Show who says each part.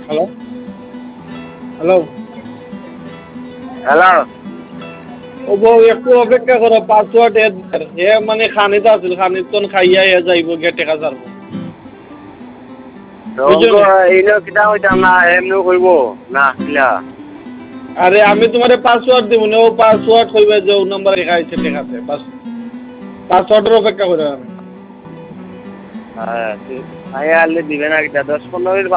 Speaker 1: hello hello
Speaker 2: hello
Speaker 1: ও বউ একটু অপেক্ষা করো পাসওয়ার্ড এ মানে খানিতে আছিল খানিত খাইয়া যাইব গে টেকা ছাড়বো বুঝছো নি
Speaker 2: এইনো কিতা হইতাম না এমনি কইব না কিলা
Speaker 1: আরে আমি তোমার পাসওয়ার্ড দিব না ও পাসওয়ার্ড কইবে যে ও নাম্বার লেখা আছে টেকাতে বাস পাসওয়ার্ডের অপেক্ষা করে আমি
Speaker 2: হ্যাঁ আয়া আনলে দিবে না কিতা 10-15 মিনিট